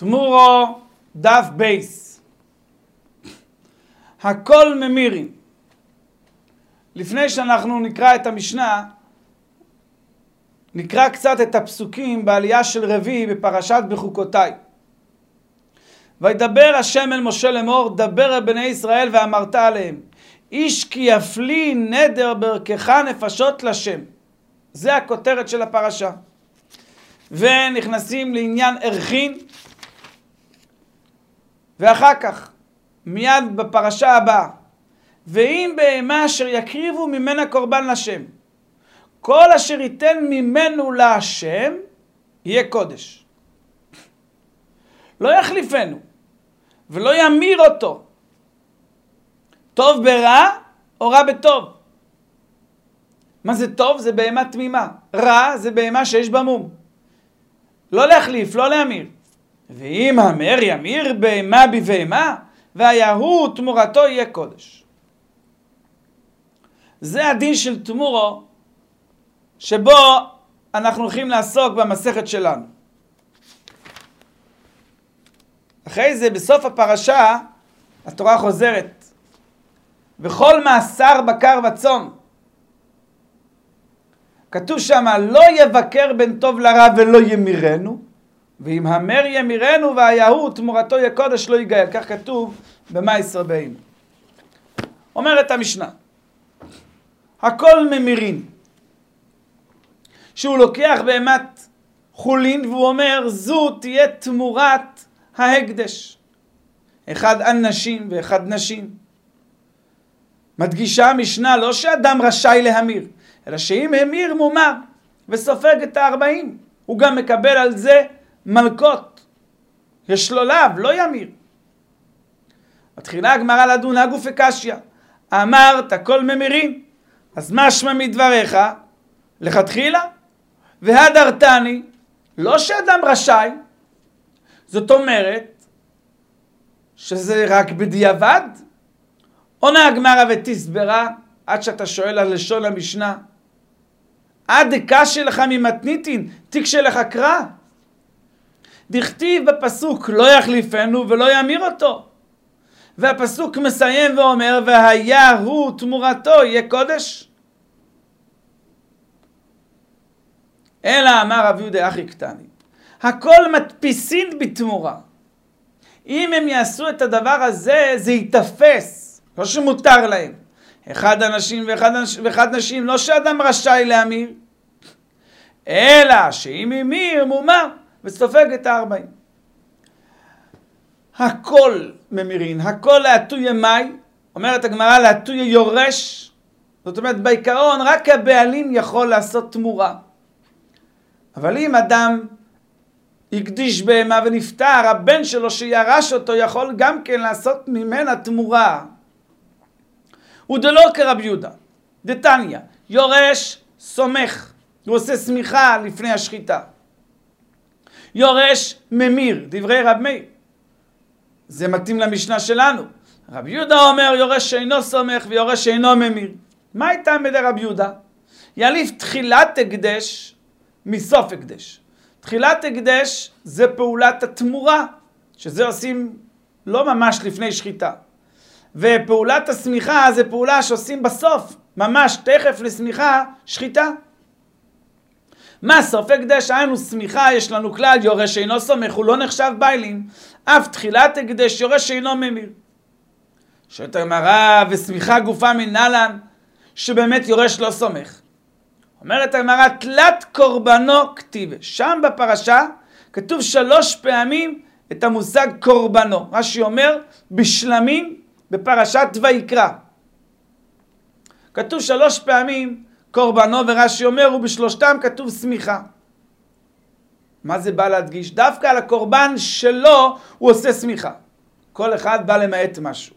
תמורו דף בייס. הכל ממירים. לפני שאנחנו נקרא את המשנה, נקרא קצת את הפסוקים בעלייה של רביעי בפרשת בחוקותיי. וידבר השם אל משה לאמור, דבר אל בני ישראל ואמרת עליהם, איש כי יפלי נדר ברכך נפשות לשם. זה הכותרת של הפרשה. ונכנסים לעניין ערכין, ואחר כך, מיד בפרשה הבאה, ואם בהמה אשר יקריבו ממנה קורבן לשם, כל אשר ייתן ממנו להשם, יהיה קודש. לא יחליפנו, ולא ימיר אותו. טוב ברע, או רע בטוב. מה זה טוב? זה בהמה תמימה. רע זה בהמה שיש בה מום. לא להחליף, לא להמיר. ואם המר ימיר בהמה בבהמה, והיהו תמורתו יהיה קודש. זה הדין של תמורו, שבו אנחנו הולכים לעסוק במסכת שלנו. אחרי זה, בסוף הפרשה, התורה חוזרת. וכל מאסר בקר וצאן. כתוב שם, לא יבקר בין טוב לרע ולא ימירנו, ואם המר ימירנו והיהו תמורתו יהיה קודש לא יגאל. כך כתוב במאיס רבינו. אומרת המשנה, הכל ממירים. שהוא לוקח בהמת חולין והוא אומר, זו תהיה תמורת ההקדש. אחד אנשים ואחד נשים. מדגישה המשנה לא שאדם רשאי להמיר, אלא שאם המיר מומר וסופג את 40, הוא גם מקבל על זה מלכות. יש לו לאו, לא ימיר. מתחילה הגמרא לדון הגוף וקשיא. אמרת כל ממירים, אז משמע מדבריך לכתחילה? והדרתני, לא שאדם רשאי, זאת אומרת שזה רק בדיעבד? עונה הגמרא ותסברה, עד שאתה שואל על לשון המשנה, עד קשה לך ממתניתין, תקשה לך קרא. דכתיב בפסוק לא יחליפנו ולא ימיר אותו. והפסוק מסיים ואומר, והיה הוא תמורתו יהיה קודש. אלא אמר רב יהודה אחי קטני, הכל מדפיסין בתמורה. אם הם יעשו את הדבר הזה, זה יתפס, לא שמותר להם. אחד אנשים ואחד נשים, לא שאדם רשאי להמיר, אלא שאם ימיר מומר וסופג את 40. הכל ממירין, הכל להטויה מאי, אומרת הגמרא להטויה יורש, זאת אומרת בעיקרון רק הבעלים יכול לעשות תמורה. אבל אם אדם הקדיש בהמה ונפטר, הבן שלו שירש אותו יכול גם כן לעשות ממנה תמורה. ודלא כרבי יהודה, דתניא, יורש סומך, הוא עושה סמיכה לפני השחיטה. יורש ממיר, דברי רב מאיר. זה מתאים למשנה שלנו. רבי יהודה אומר יורש שאינו סומך ויורש שאינו ממיר. מה הייתה מדי רבי יהודה? יליף תחילת הקדש מסוף הקדש. תחילת הקדש זה פעולת התמורה, שזה עושים לא ממש לפני שחיטה. ופעולת הסמיכה זה פעולה שעושים בסוף, ממש תכף לסמיכה שחיטה. מה סוף הקדש? היינו סמיכה, יש לנו כלל, יורש שאינו סומך, הוא לא נחשב ביילים. אף תחילת הקדש יורש שאינו ממיר. שאת הגמרא וסמיכה גופה מנהלן, שבאמת יורש לא סומך. אומרת הגמרא, תלת קורבנו כתיב. שם בפרשה כתוב 3 פעמים את המושג קורבנו. רש"י אומר בשלמים בפרשת ויקרא. כתוב 3 פעמים קורבנו, ורש"י אומר ובשלושתם כתוב סמיכה. מה זה בא להדגיש? דווקא על הקורבן שלו הוא עושה סמיכה. כל אחד בא למעט משהו.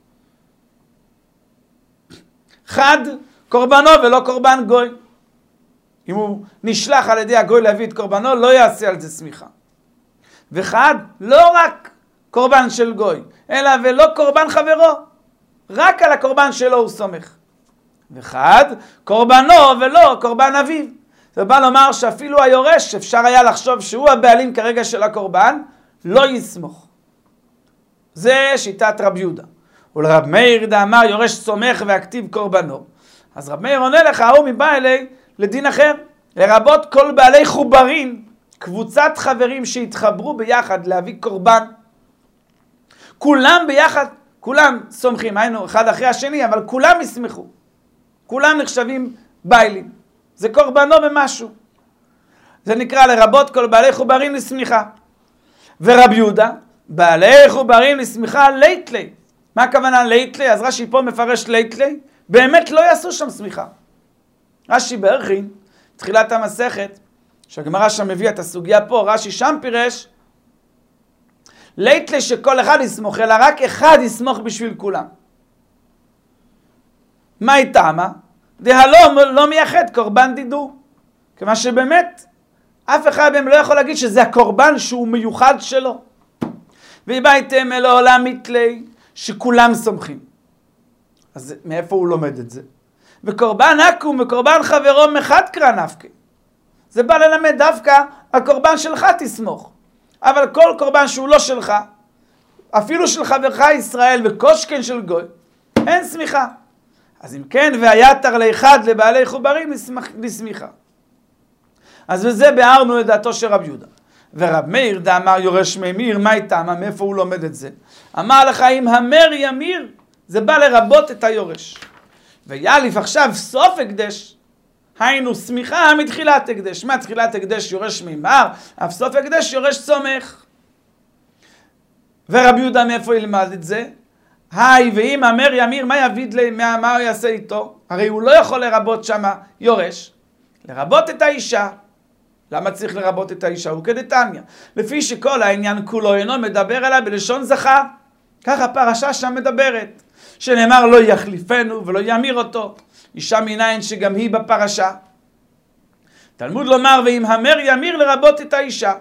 חד קורבנו ולא קורבן גוי. אם הוא נשלח על ידי הגוי להביא את קורבנו, לא יעשה על זה סמיכה. וחד, לא רק קורבן של גוי, אלא ולא קורבן חברו. רק על הקורבן שלו הוא סומך. וחד, קורבנו ולא קורבן אביו. זה בא לומר שאפילו היורש, אפשר היה לחשוב שהוא הבעלים כרגע של הקורבן, לא יסמוך. זה שיטת רב יהודה. ולרב מאיר דאמר יורש סומך והכתיב קורבנו. אז רב מאיר עונה לך, ההוא מבא אלי לדין אחר. לרבות כל בעלי חוברים, קבוצת חברים שהתחברו ביחד להביא קורבן. כולם ביחד, כולם סומכים, היינו אחד אחרי השני, אבל כולם יסמכו. כולם נחשבים ביילים. זה קורבנו במשהו. זה נקרא לרבות כל בעלי חוברים לסמיכה. ורב יהודה, בעלי חוברים לסמיכה ליטלי. מה הכוונה ליטלי? אז רש"י פה מפרש ליטלי, באמת לא יעשו שם סמיכה. רש"י בערכין, תחילת המסכת, שהגמרא שם מביא את הסוגיה פה, רש"י שם פירש, ליטלי שכל אחד יסמוך, אלא רק אחד יסמוך בשביל כולם. מה היא טעמה? דהלום לא מייחד קורבן דידו. כמה שבאמת, אף אחד מהם לא יכול להגיד שזה הקורבן שהוא מיוחד שלו. והבאתם אל העולם מתלי, שכולם סומכים. אז מאיפה הוא לומד את זה? וקורבן עקום וקורבן חברו מחד קרא נפקא. זה בא ללמד דווקא, הקורבן שלך תסמוך. אבל כל קורבן שהוא לא שלך, אפילו של חברך ישראל וקושקן של גוי, אין סמיכה. אז אם כן, והיתר לאחד לבעלי חוברים לסמיכה. אז בזה ביארנו את דעתו של רב יהודה. ורב מאיר דאמר יורש ממיר, מה איתם? מאיפה הוא לומד את זה? אמר לך, אם המר ימיר, זה בא לרבות את היורש. ויאליף עכשיו סוף הקדש, היינו סמיכה מתחילת הקדש. מה תחילת הקדש יורש מימר? אף סוף הקדש יורש סומך. ורב יהודה מאיפה ילמד את זה? היי, ואם המר ימיר, מה יביד לי, מה הוא יעשה איתו? הרי הוא לא יכול לרבות שם יורש. לרבות את האישה. למה צריך לרבות את האישה? הוא כדתניא. לפי שכל העניין כולו אינו מדבר עליו בלשון זכר. ככה הפרשה שם מדברת. שנאמר לא יחליפנו ולא ימיר אותו. אישה מניין שגם היא בפרשה. תלמוד לומר ואם המר ימיר לרבות את האישה.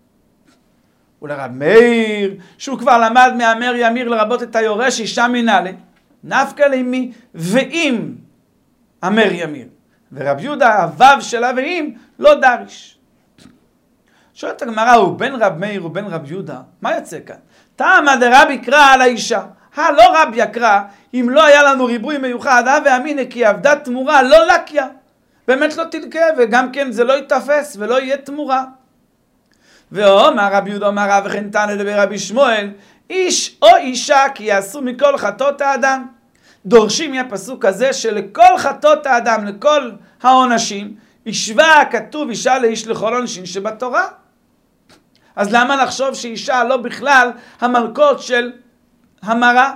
ולרב מאיר שהוא כבר למד מהמר ימיר לרבות את היורש אישה מנהלה. נפקא לימי ואם המר ימיר. ורב יהודה הוו שלה ואם לא דריש. שואלת הגמרא, הוא בן רב מאיר ובן רב יהודה, מה יוצא כאן? טעמא דרבי קרא על האישה. לא רבי יקרא, אם לא היה לנו ריבוי מיוחד, ואמינא כי עבדה תמורה, לא לקיה. באמת לא תלקה, וגם כן זה לא יתפס ולא יהיה תמורה. ואומר רבי יהודה אמר רב וכן תנא דבר רבי שמואל, איש או אישה כי יעשו מכל חטאות האדם. דורשים מהפסוק הזה שלכל חטאות האדם, לכל העונשים, השווה כתוב אישה לאיש לכל עונשין שבתורה. אז למה לחשוב שאישה לא בכלל המלכות של המרה?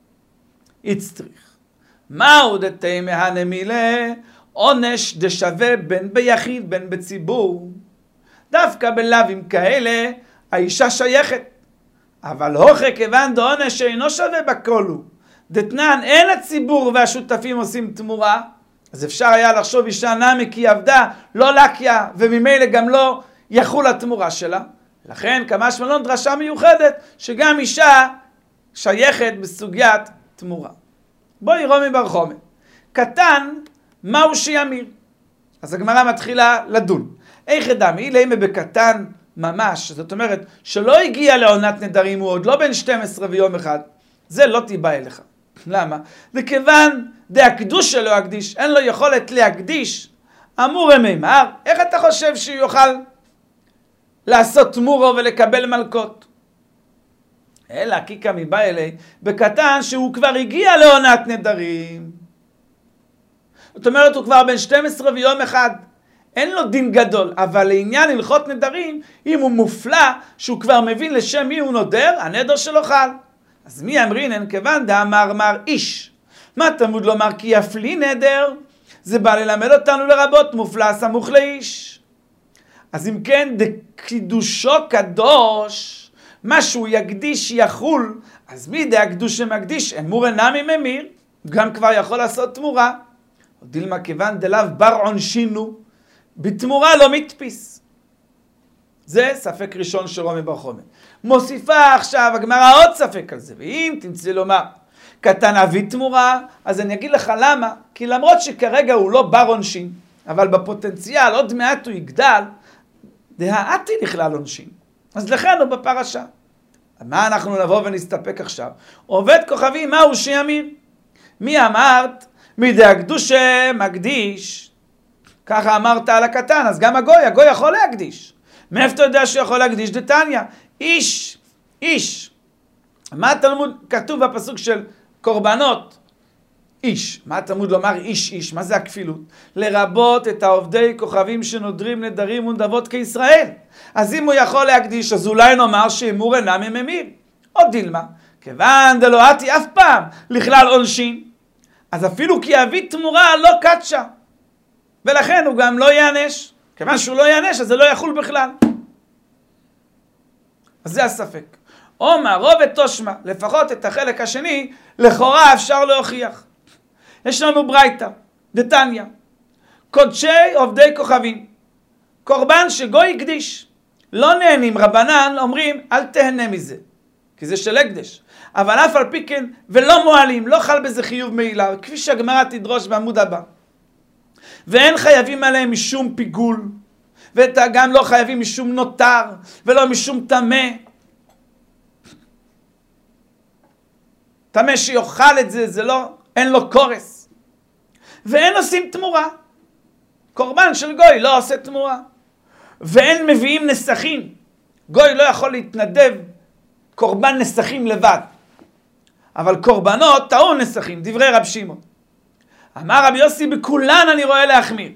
יצטריך. מהו דתימא הנמילה? עונש דשווה בין ביחיד בין בציבור. דווקא בלאווים כאלה האישה שייכת. אבל הוכי כיוון דעונש שאינו שווה בכלו. דתנן אין הציבור והשותפים עושים תמורה. אז אפשר היה לחשוב אישה נמי כי עבדה לא לקיה וממילא גם לא יחול התמורה שלה. לכן כמה שמלון דרשה מיוחדת שגם אישה שייכת בסוגיית תמורה. בואי רומי בר חומר. קטן מהו שימיר? אז הגמרא מתחילה לדון. איך דמי? למה בקטן ממש, זאת אומרת שלא הגיע לעונת נדרים, הוא עוד לא בן 12 ויום אחד, זה לא תיבא אליך. למה? וכיוון דהקדוש שלו הקדיש, אין לו יכולת להקדיש, אמור מימר, איך אתה חושב שהוא יוכל לעשות תמורו ולקבל מלכות? אלא כי כמי בא אלי, בקטן שהוא כבר הגיע לעונת נדרים. זאת אומרת, הוא כבר בן 12 ויום אחד, אין לו דין גדול, אבל לעניין הלכות נדרים, אם הוא מופלא, שהוא כבר מבין לשם מי הוא נודר, הנדר שלו חל. אז מי אמרינן כיוון דאמר מר איש. מה תלמוד לומר כי יפלי נדר? זה בא ללמד אותנו לרבות מופלא סמוך לאיש. אז אם כן, דקידושו קדוש, מה שהוא יקדיש יחול, אז מי דהקדוש שמקדיש? אמור נמי ממיר, גם כבר יכול לעשות תמורה. או דילמה כיוון דלאו בר עונשינו, בתמורה לא מתפיס. זה ספק ראשון של רומי בר חומר. מוסיפה עכשיו הגמרא עוד ספק על זה, ואם תמצא לומר קטן אבי תמורה, אז אני אגיד לך למה, כי למרות שכרגע הוא לא בר עונשין, אבל בפוטנציאל עוד מעט הוא יגדל, דהאתי לכלל עונשין. אז לכן הוא בפרשה. מה אנחנו נבוא ונסתפק עכשיו? עובד כוכבים, מהו שימיר? מי אמרת? מידי הקדושה מקדיש. ככה אמרת על הקטן, אז גם הגוי יכול להקדיש. מאיפה אתה יודע שהוא יכול להקדיש? דתניא, איש. מה התלמוד כתוב בפסוק של קורבנות? איש. מה התלמוד לומר איש? מה זה הכפילות? לרבות את העובדי כוכבים שנודרים נדרים ונדבות כישראל. אז אם הוא יכול להקדיש, אז אולי נאמר שאמור אינם ממיר. עוד דילמה, כיוון דלא אתי אף פעם לכלל עונשין, אז אפילו כי יביא תמורה לא קדשה. ולכן הוא גם לא יענש. כיוון שהוא לא יענש, אז זה לא יחול בכלל. אז זה הספק. אומר רובד תושמע, לפחות את החלק השני, לכאורה אפשר להוכיח. יש לנו ברייתא, דתניא, קודשי עובדי כוכבים, קורבן שגוי הקדיש. לא נהנים, רבנן אומרים, אל תהנה מזה, כי זה של הקדש. אבל אף על פי כן, ולא מועלים, לא חל בזה חיוב מעילה, כפי שהגמרא תדרוש בעמוד הבא. ואין חייבים עליהם משום פיגול, וגם לא חייבים משום נותר, ולא משום טמא. טמא שיאכל את זה, זה לא, אין לו קורס. ואין עושים תמורה. קורבן של גוי לא עושה תמורה. ואין מביאים נסכים. גוי לא יכול להתנדב קורבן נסכים לבד. אבל קורבנות טעון נסכים, דברי רב שמעון. אמר רבי יוסי, בכולן אני רואה להחמיר.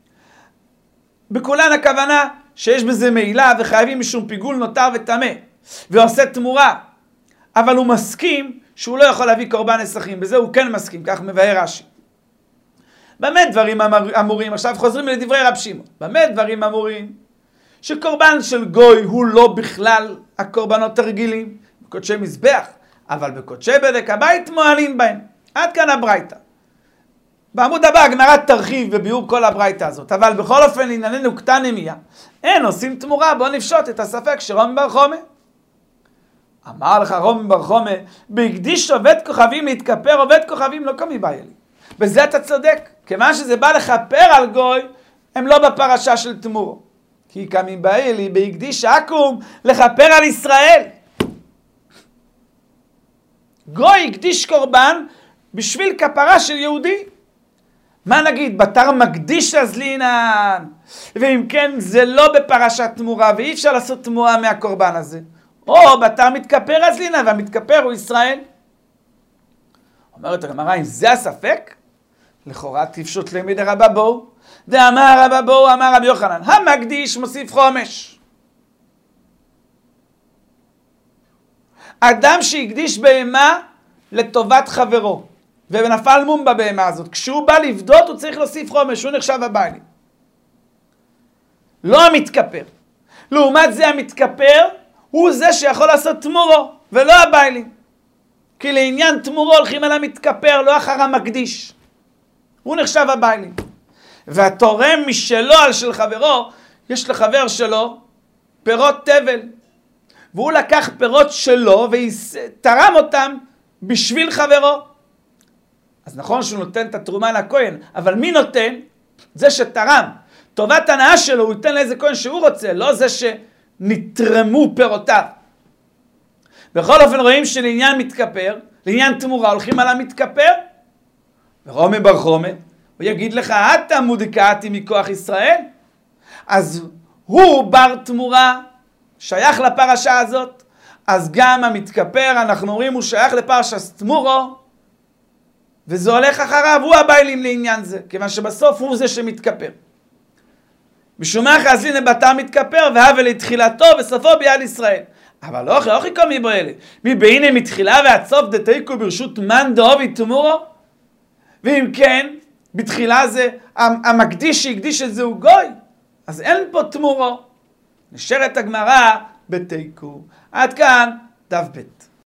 בכולן הכוונה שיש בזה מעילה וחייבים משום פיגול נותר וטמא. ועושה תמורה. אבל הוא מסכים שהוא לא יכול להביא קורבן נסכים. בזה הוא כן מסכים, כך מבאר רש"י. במה דברים אמורים? עכשיו חוזרים לדברי רב שמעון. במה דברים אמורים? שקורבן של גוי הוא לא בכלל הקורבנות הרגילים, בקודשי מזבח, אבל בקודשי בדק הבית מועלים בהם. עד כאן הברייתא. בעמוד הבא הגמרא תרחיב בביאור כל הברייתא הזאת, אבל בכל אופן ענייננו קטנמיה. אין עושים תמורה, בוא נפשוט את הספק שרומי בר חומא. אמר לך רומי בר חומא, בהקדיש עובד כוכבים להתכפר עובד כוכבים לא קומי בעיה לי. בזה אתה צודק, כיוון שזה בא לכפר על גוי, הם לא בפרשה של תמורו. כי קמי בעיה לי בהקדיש עקום לכפר על ישראל. גוי הקדיש קורבן בשביל כפרה של יהודי. מה נגיד? בתר מקדיש הזלינן. ואם כן זה לא בפרשת תמורה ואי אפשר לעשות תמורה מהקורבן הזה. או בתר מתכפר הזלינן והמתכפר הוא ישראל. אומרת הגמרא, אם זה הספק, לכאורה תפשוט לימד רבא בואו. דאמר רבא בואו אמר רבי יוחנן, המקדיש מוסיף חומש. אדם שהקדיש בהמה לטובת חברו, ונפל מום בבהמה הזאת, כשהוא בא לבדות הוא צריך להוסיף חומש, הוא נחשב הבעלים. לא המתכפר. לעומת זה המתכפר הוא זה שיכול לעשות תמורו, ולא הבעלים. כי לעניין תמורו הולכים על המתכפר, לא אחר המקדיש. הוא נחשב הבעלים. והתורם משלו על של חברו, יש לחבר שלו פירות תבל. והוא לקח פירות שלו ותרם אותם בשביל חברו. אז נכון שהוא נותן את התרומה לכהן, אבל מי נותן? זה שתרם. טובת הנאה שלו הוא ייתן לאיזה כהן שהוא רוצה, לא זה שנתרמו פירותיו. בכל אופן רואים שלעניין מתכפר, לעניין תמורה הולכים על המתכפר, ורומי בר חומא, הוא יגיד לך, אתה מודיקאתי מכוח ישראל, אז הוא בר תמורה, שייך לפרשה הזאת, אז גם המתכפר, אנחנו אומרים, הוא שייך לפרשת תמורו, וזה הולך אחריו, הוא הבעלים לעניין זה, כיוון שבסוף הוא זה שמתכפר. משום מה חזלין בתר מתכפר, והווה לתחילתו וסופו ביד ישראל. אבל לא חיכו מבו אלה. מבהנה מתחילה ועד סוף דתיקו ברשות מן דאובי תמורו. ואם כן, בתחילה זה, המקדיש שהקדיש את זה הוא גוי. אז אין פה תמורו. נשארת הגמרא בתיקו. עד כאן דף ב'.